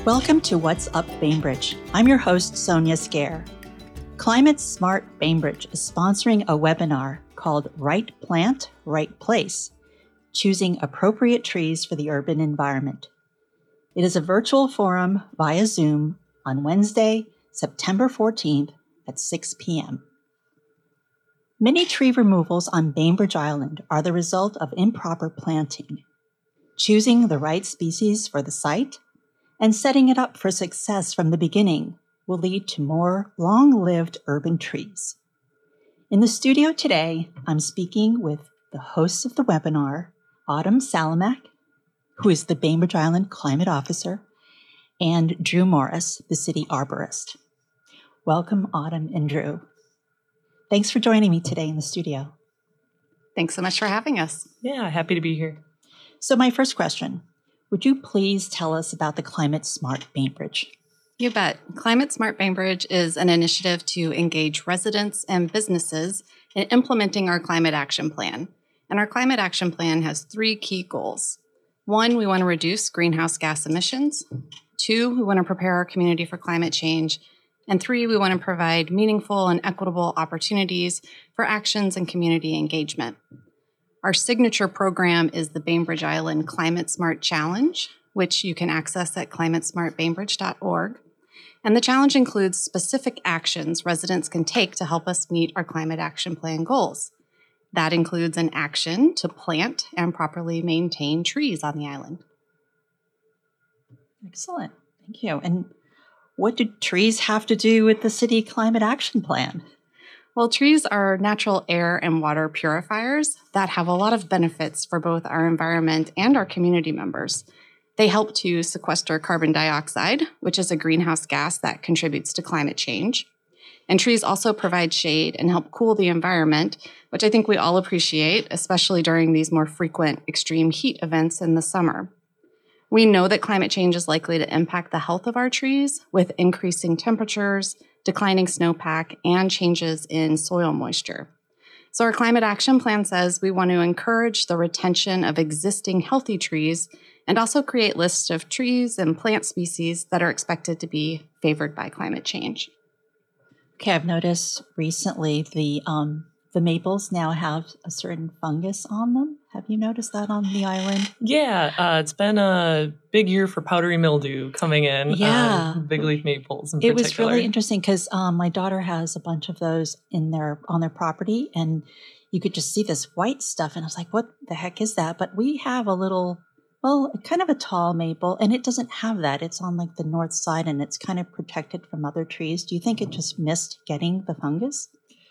Welcome to What's Up Bainbridge. I'm your host, Sonia Scare. Climate Smart Bainbridge is sponsoring a webinar called Right Plant, Right Place, Choosing Appropriate Trees for the Urban Environment. It is a virtual forum via Zoom on Wednesday, September 14th at 6 p.m. Many tree removals on Bainbridge Island are the result of improper planting. Choosing the right species for the site and setting it up for success from the beginning will lead to more long-lived urban trees. In the studio today, I'm speaking with the hosts of the webinar, Autumn Salamak, who is the Bainbridge Island Climate Officer, and Drew Morris, the City Arborist. Welcome, Autumn and Drew. Thanks for joining me today in the studio. Thanks so much for having us. Yeah, happy to be here. So my first question, would you please tell us about the Climate Smart Bainbridge? You bet. Climate Smart Bainbridge is an initiative to engage residents and businesses in implementing our climate action plan. And our climate action plan has three key goals. 1, we want to reduce greenhouse gas emissions. 2, we want to prepare our community for climate change. And 3, we want to provide meaningful and equitable opportunities for actions and community engagement. Our signature program is the Bainbridge Island Climate Smart Challenge, which you can access at climatesmartbainbridge.org. And the challenge includes specific actions residents can take to help us meet our climate action plan goals. That includes an action to plant and properly maintain trees on the island. Excellent. Thank you. And what do trees have to do with the city climate action plan? Well, trees are natural air and water purifiers that have a lot of benefits for both our environment and our community members. They help to sequester carbon dioxide, which is a greenhouse gas that contributes to climate change. And trees also provide shade and help cool the environment, which I think we all appreciate, especially during these more frequent extreme heat events in the summer. We know that climate change is likely to impact the health of our trees with increasing temperatures, declining snowpack, and changes in soil moisture. So our climate action plan says we want to encourage the retention of existing healthy trees and also create lists of trees and plant species that are expected to be favored by climate change. Okay, I've noticed recently the maples now have a certain fungus on them. Have you noticed that on the island? Yeah, it's been a big year for powdery mildew coming in. Yeah. Big leaf maples in particular. It was really interesting because my daughter has a bunch of those on their property, and you could just see this white stuff, and I was like, what the heck is that? But we have a little, kind of a tall maple, and it doesn't have that. It's on like the north side, and it's kind of protected from other trees. Do you think it just missed getting the fungus?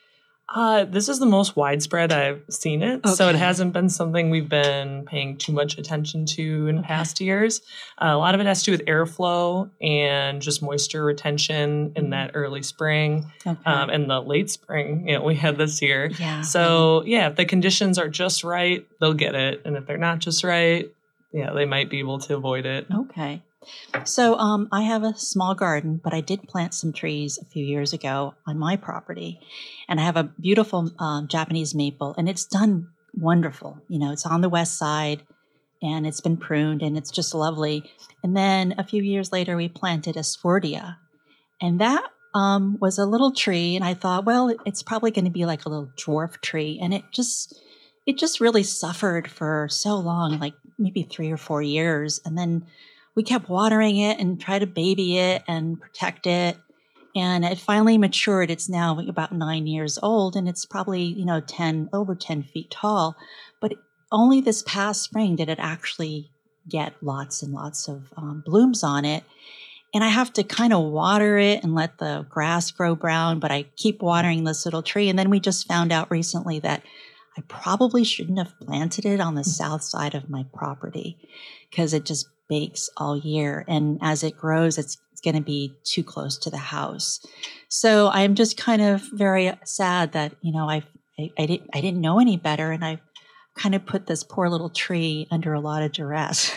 This is the most widespread I've seen it, so it hasn't been something we've been paying too much attention to in past years. A lot of it has to do with airflow and just moisture retention in that early spring and the late spring we had this year. Yeah. So, if the conditions are just right, they'll get it. And if they're not just right, they might be able to avoid it. Okay. So I have a small garden, but I did plant some trees a few years ago on my property. And I have a beautiful Japanese maple, and it's done wonderful. It's on the west side, and it's been pruned, and it's just lovely. And then a few years later, we planted a Swardia. And that was a little tree, and I thought, well, it's probably going to be like a little dwarf tree. And it just really suffered for so long, like maybe 3 or 4 years. And then we kept watering it and tried to baby it and protect it. And it finally matured. It's now about 9 years old, and it's probably, over 10 feet tall. But only this past spring did it actually get lots and lots of blooms on it. And I have to kind of water it and let the grass grow brown, but I keep watering this little tree. And then we just found out recently that I probably shouldn't have planted it on the south side of my property because it just bakes all year. And as it grows, it's going to be too close to the house. So I'm just kind of very sad that, I didn't know any better. And I kind of put this poor little tree under a lot of duress.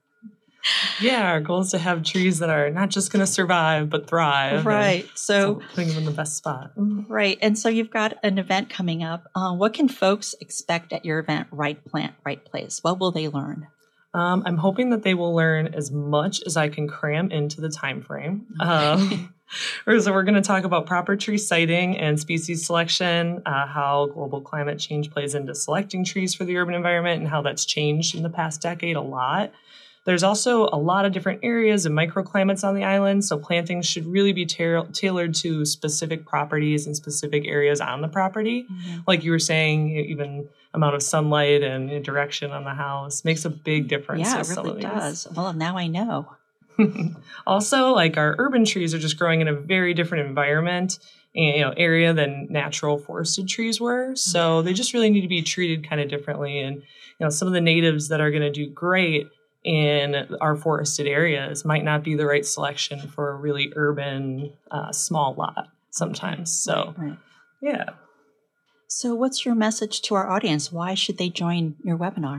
Yeah, our goal is to have trees that are not just going to survive, but thrive. Right. So putting them in the best spot. Right. And so you've got an event coming up. What can folks expect at your event, Right Plant, Right Place? What will they learn? I'm hoping that they will learn as much as I can cram into the time frame. So we're going to talk about proper tree siting and species selection, how global climate change plays into selecting trees for the urban environment, and how that's changed in the past decade a lot. There's also a lot of different areas and microclimates on the island, so plantings should really be tailored to specific properties and specific areas on the property. Mm-hmm. Like you were saying, even amount of sunlight and direction on the house makes a big difference. Yeah, it really does. Well, now I know. Also, like our urban trees are just growing in a very different environment and area than natural forested trees were. So they just really need to be treated kind of differently. And some of the natives that are going to do great in our forested areas might not be the right selection for a really urban small lot sometimes. So, right. Yeah. So what's your message to our audience? Why should they join your webinar?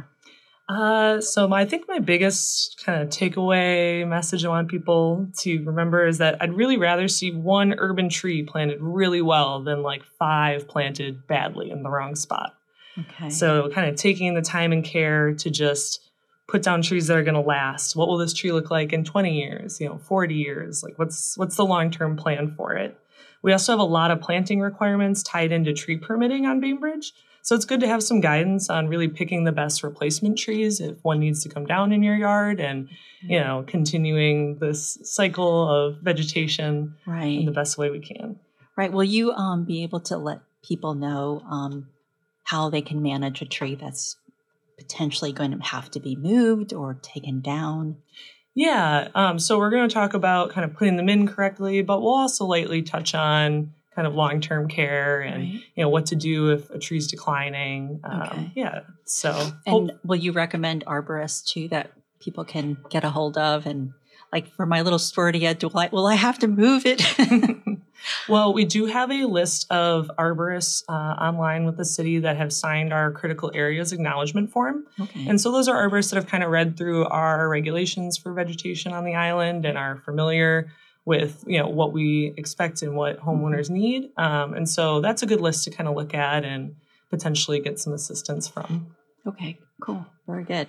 I think my biggest kind of takeaway message I want people to remember is that I'd really rather see one urban tree planted really well than like 5 planted badly in the wrong spot. Okay. So kind of taking the time and care to just put down trees that are going to last. What will this tree look like in 20 years, 40 years? Like what's the long-term plan for it? We also have a lot of planting requirements tied into tree permitting on Bainbridge. So it's good to have some guidance on really picking the best replacement trees if one needs to come down in your yard and, continuing this cycle of vegetation in the best way we can. Right. Will you be able to let people know how they can manage a tree that's potentially going to have to be moved or taken down? Yeah. So we're going to talk about kind of putting them in correctly, but we'll also lightly touch on kind of long-term care and, what to do if a tree's declining. Okay. Yeah. So. And will you recommend arborists too that people can get a hold of? And like for my little Swartia, will I have to move it? Well, we do have a list of arborists online with the city that have signed our critical areas acknowledgement form. Okay. And so those are arborists that have kind of read through our regulations for vegetation on the island and are familiar with, what we expect and what homeowners need. And so that's a good list to kind of look at and potentially get some assistance from. Okay, cool. Very good.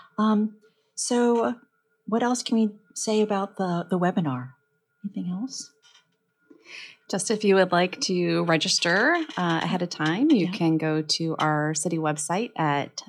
So what else can we say about the webinar? Anything else? Just if you would like to register ahead of time, you can go to our city website at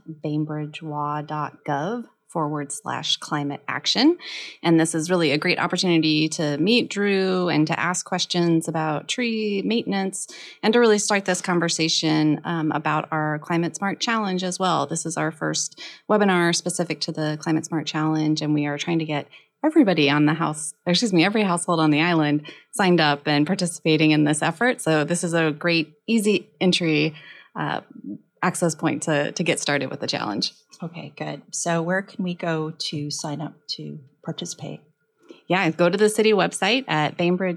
bainbridgewa.gov/climate action. And this is really a great opportunity to meet Drew and to ask questions about tree maintenance and to really start this conversation about our Climate Smart Challenge as well. This is our first webinar specific to the Climate Smart Challenge, and we are trying to get everybody on every household on the island signed up and participating in this effort. So this is a great, easy entry access point to get started with the challenge. Okay, good. So where can we go to sign up to participate? Yeah, go to the city website at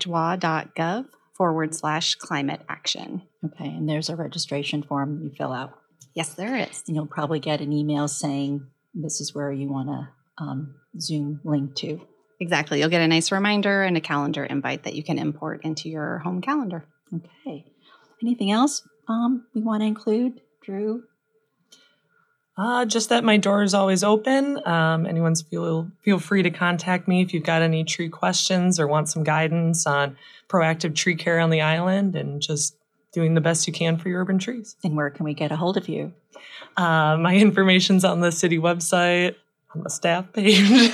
bainbridgewa.gov/climate action. Okay, and there's a registration form you fill out. Yes, there is. And you'll probably get an email saying this is where you want to Zoom link to. Exactly. You'll get a nice reminder and a calendar invite that you can import into your home calendar. Okay. Anything else we want to include, Drew? Just that my door is always open. Anyone's feel free to contact me if you've got any tree questions or want some guidance on proactive tree care on the island and just doing the best you can for your urban trees. And where can we get a hold of you? My information's on the city website. On the staff page.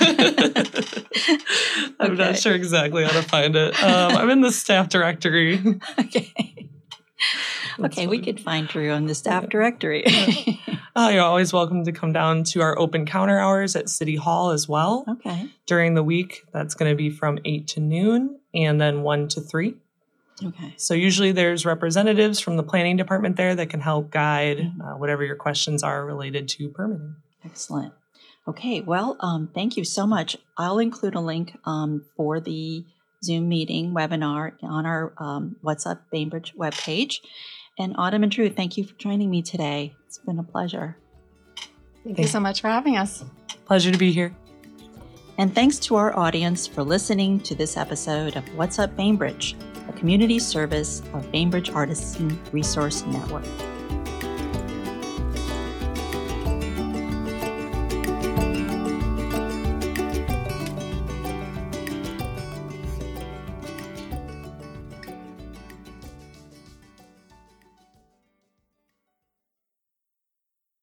I'm not sure exactly how to find it. I'm in the staff directory. Okay. Okay, we could find Drew on the staff directory. You're always welcome to come down to our open counter hours at City Hall as well. Okay. During the week, that's going to be from 8 to noon and then 1 to 3. Okay. So usually there's representatives from the planning department there that can help guide whatever your questions are related to permitting. Excellent. Okay, well, thank you so much. I'll include a link for the Zoom meeting webinar on our What's Up Bainbridge webpage. And Autumn and Drew, thank you for joining me today. It's been a pleasure. Thank you so much for having us. Pleasure to be here. And thanks to our audience for listening to this episode of What's Up Bainbridge, a community service of Bainbridge Artisan Resource Network.